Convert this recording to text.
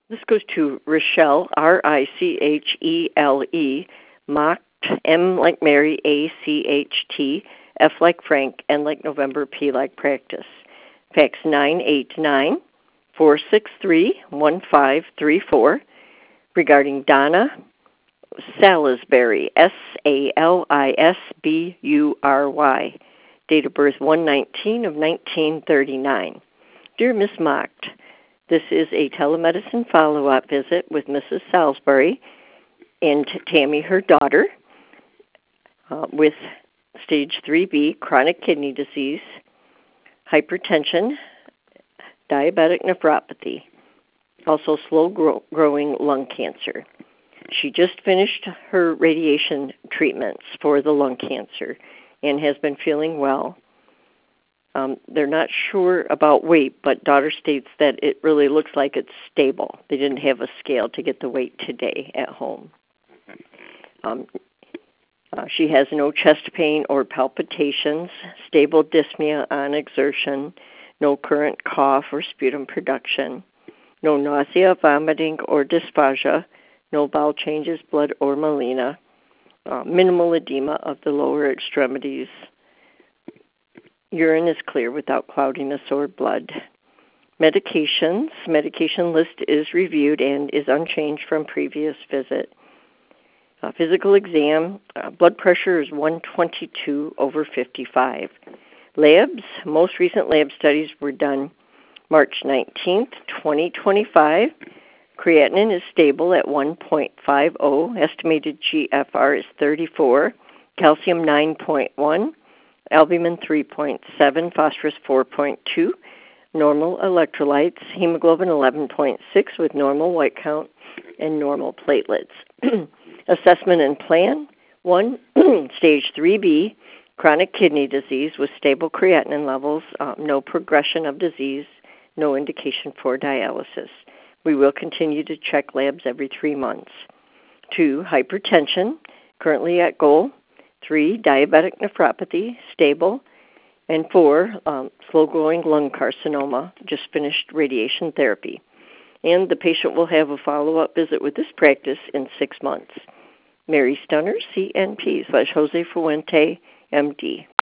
This goes to Richelle, Richele, Macht, M like Mary, ACHT, F like Frank, N like November, P like Practice. Fax 989-463-1534 regarding Donna Salisbury, Salisbury, date of birth 1/19 of 1939. Dear Miss Macht, this is a telemedicine follow-up visit with Mrs. Salisbury and Tammy, her daughter, with stage 3B, chronic kidney disease, hypertension, diabetic nephropathy, also slow-growing lung cancer. She just finished her radiation treatments for the lung cancer and has been feeling well. They're not sure about weight, but daughter states that it really looks like it's stable. They didn't have a scale to get the weight today at home. She has no chest pain or palpitations, stable dyspnea on exertion, no current cough or sputum production, no nausea, vomiting, or dysphagia, no bowel changes, blood or melena, minimal edema of the lower extremities. Urine is clear without cloudiness or blood. Medications. Medication list is reviewed and is unchanged from previous visit. Physical exam. Blood pressure is 122/55. Labs. Most recent lab studies were done March 19th, 2025. Creatinine is stable at 1.50. Estimated GFR is 34. Calcium 9.1. Albumin 3.7, phosphorus 4.2, normal electrolytes, hemoglobin 11.6 with normal white count and normal platelets. Assessment and plan. 1, stage 3B, chronic kidney disease with stable creatinine levels, no progression of disease, no indication for dialysis. We will continue to check labs every 3 months. 2, hypertension, currently at goal. 3, diabetic nephropathy, stable. And 4, slow-growing lung carcinoma, just finished radiation therapy. And the patient will have a follow-up visit with this practice in 6 months. Mary Stunner, CNP /Jose Fuente, MD.